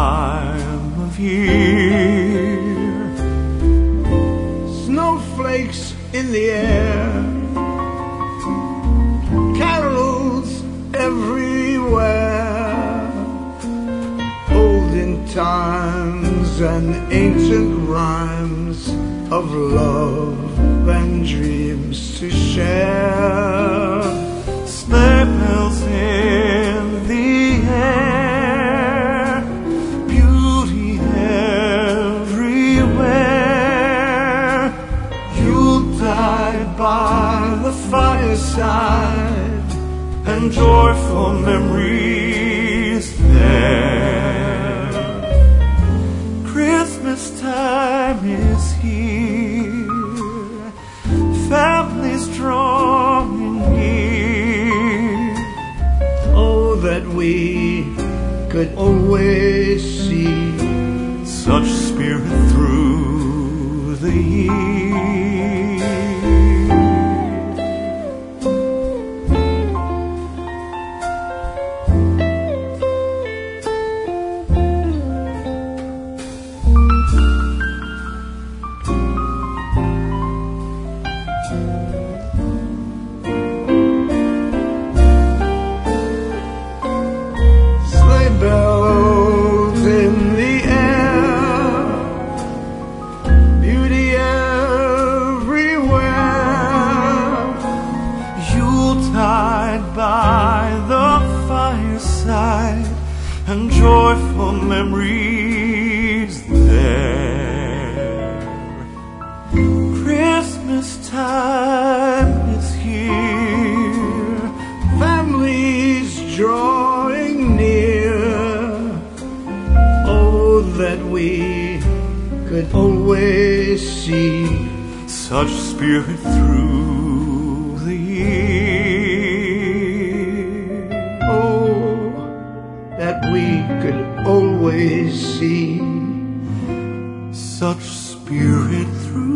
time of year. Snowflakes in the air, carols everywhere, olden times and ancient rhymes of love and dreams to share. Sleigh bells in the air, beauty everywhere. Yuletide by the fireside, and joyful memories there. Christmas time is here, families drawing near. Oh, that we could always see such spirit through the year. Bells in the air, beauty everywhere. Yuletide by the fireside, and joyful memories there. Christmas time is here, Families drawing near. Oh, that we could always see such spirit through the year. Oh, that we could always see such spirit through